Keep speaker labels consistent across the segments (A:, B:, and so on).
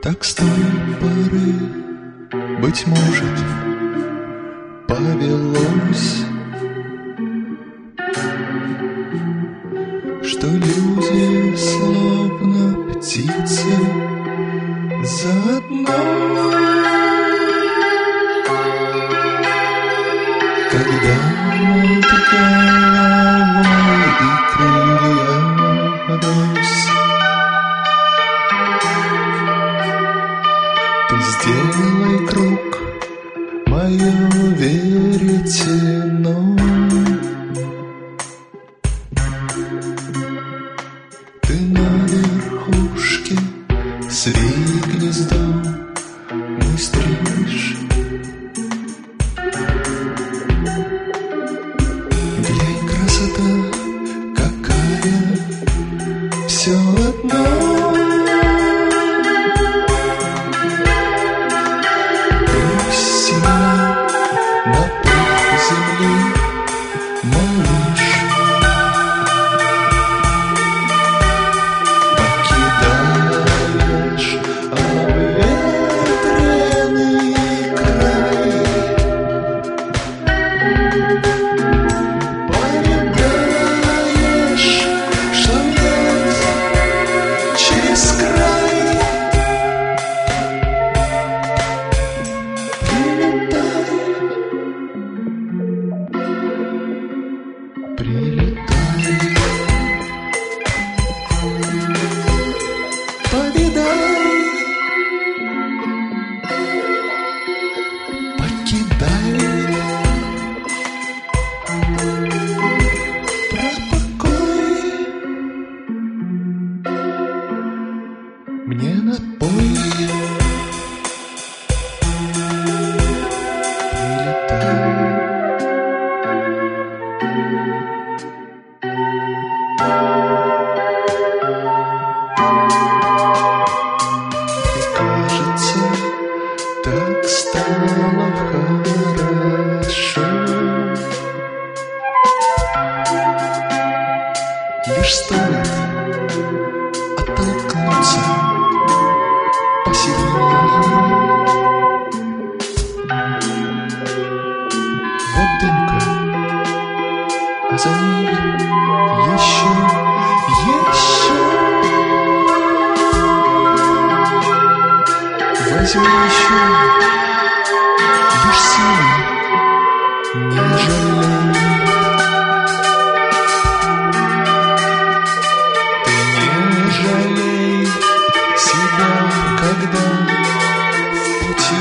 A: Так с той поры, быть может, повелось, что люди, словно птицы, заодно. Когда над головой и крылья рось, ты сделай круг мое веретено. Ты на верхушке свей гнездо, мой стриж. Глянь, красота какая, все одно. Мне напой, кажется, так стало хорошо. Лишь стоит оттолкнуться посильнее. Вот дымка, а за ней еще. Возьми еще, лишь силы не жалей. Ты не жалей себя, когда в пути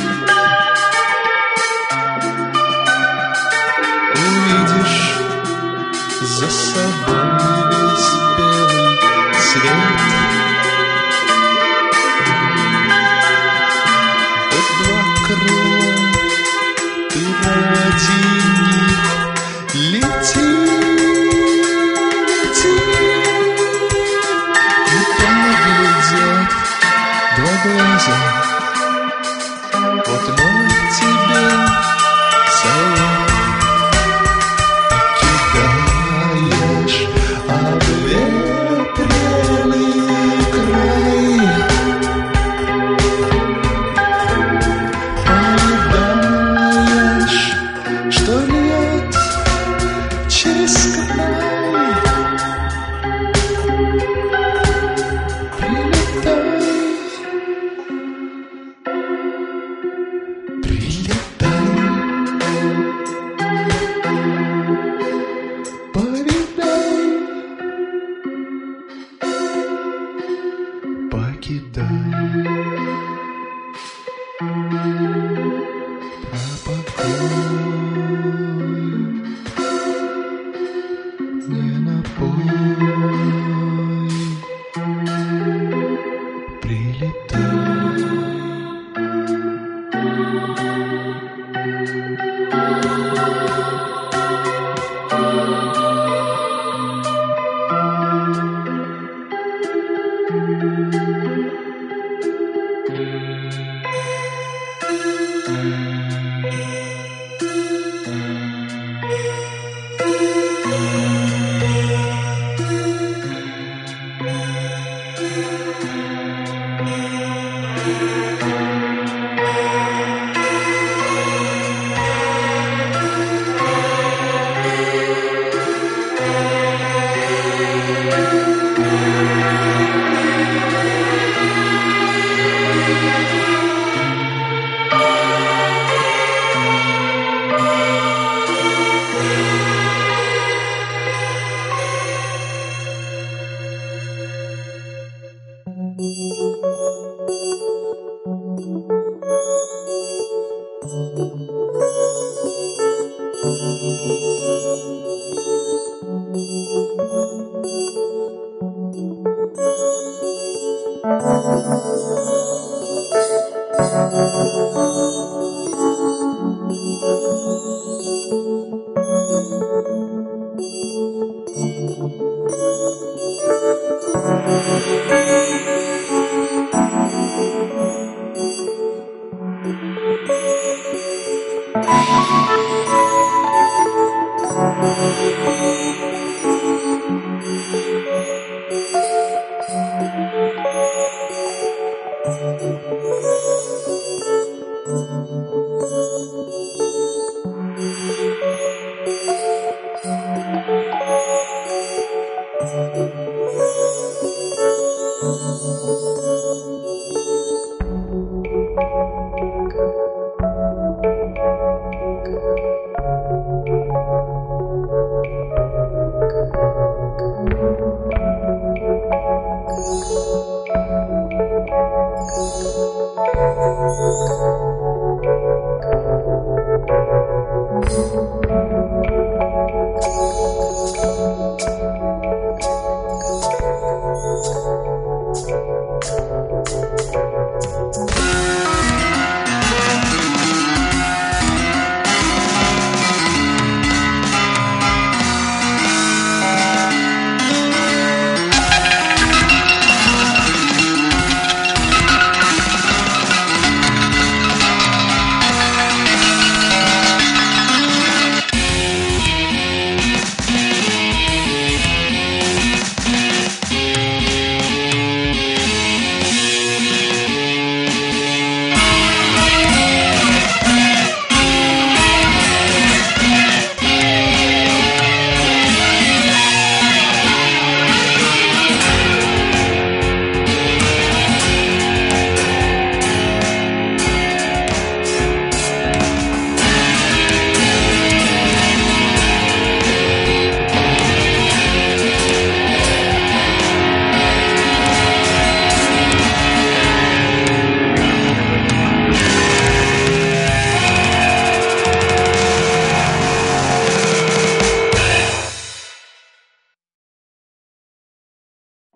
A: увидишь за собой весь белый свет. Ты ради них лети, лети. И томно глядят два глаза. Вот мой тебе совет. Покидаешь обветренный край. Что льет через край. Прилетай, прилетай, повидай, покидай. Не напой, прилетай.